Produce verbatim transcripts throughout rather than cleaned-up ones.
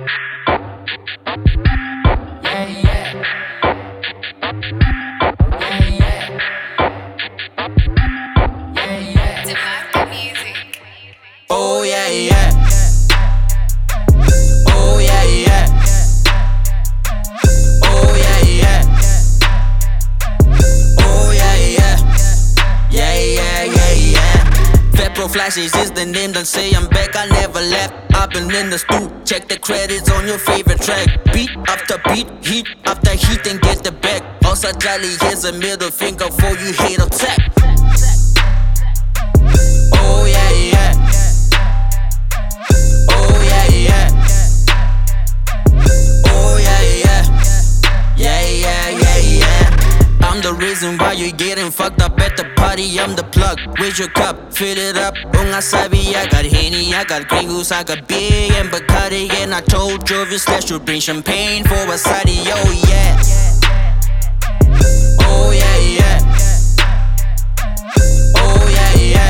Yeah, yeah. Yeah, yeah. Yeah, yeah. DeMarco Music. Oh yeah, yeah. Oh yeah, yeah. Oh yeah, yeah. Oh yeah, yeah. Yeah, yeah, yeah, yeah. Febro Flashes is the name, don't say I'm back, I never left. I've been in the stew, check the credits on your favorite track. Beat after beat, heat after heat, then get the back. Also jolly, here's a middle finger for you hate attack. Oh yeah, yeah. Oh yeah, yeah. Oh yeah, yeah. Yeah, yeah, yeah, yeah. I'm the reason why you're getting fucked up at the party. I'm the plug. With your cup, fill it up. Ungasabi, I got Henny, I got Grey Goose, I got Big and Bacardi. And I told Jovi Slash to bring champagne for a side. Oh yeah. Oh yeah, yeah. Oh yeah, yeah.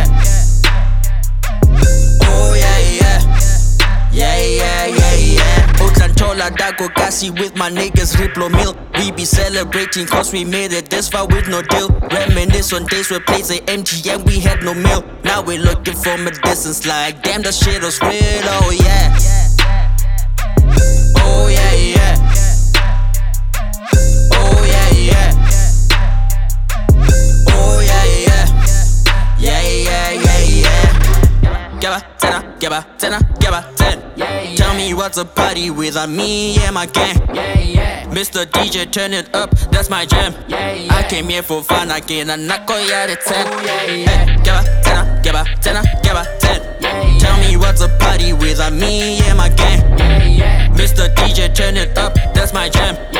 Oh yeah, yeah. Yeah, yeah, yeah, yeah. Utlantola Dago Gassi with my niggas Riplo Mill. We be celebrating cause we made it this far with no deal. Reminisce on days where plays the M G and we had no meal. Now we're looking from a distance like damn, the shit was real, oh yeah. Oh yeah, yeah. Oh yeah, yeah. Oh yeah, yeah. Yeah, yeah, yeah, yeah. Gabba, tenna, gabba, tenna, gabba, ten. Yeah, yeah. Tell me what's a party without me and my gang. Yeah, yeah. Mister D J, turn it up, that's my jam. Yeah, yeah. I came here for fun, again, and I go yeah, the ten. Oh, yeah, yeah. Hey, gabba, tenna, gabba, tenna, gabba, ten. Yeah, yeah. Tell me what's a party without me and my gang. Yeah, yeah. Mister D J, turn it up, that's my jam.